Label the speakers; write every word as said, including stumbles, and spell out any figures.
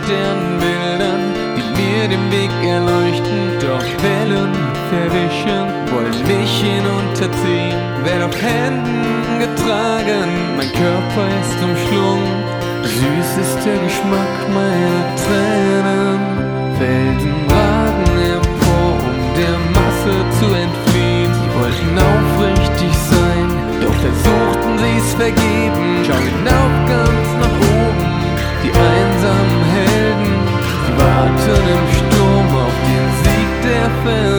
Speaker 1: Sternbildern, die mir den Weg erleuchten. Doch Wellen verwischen, wollen mich hinunterziehen. Werd auf Händen getragen, mein Körper ist umschlungen. Süß ist der Geschmack meiner Tränen. Felsen ragen empor, um der Masse zu entfliehen. Sie wollten aufrichtig sein, doch versuchten sie's vergeben. Schau hinauf ganz nach oben, die einsamen Helden, sie warten im Sturm auf den Sieg der Fels.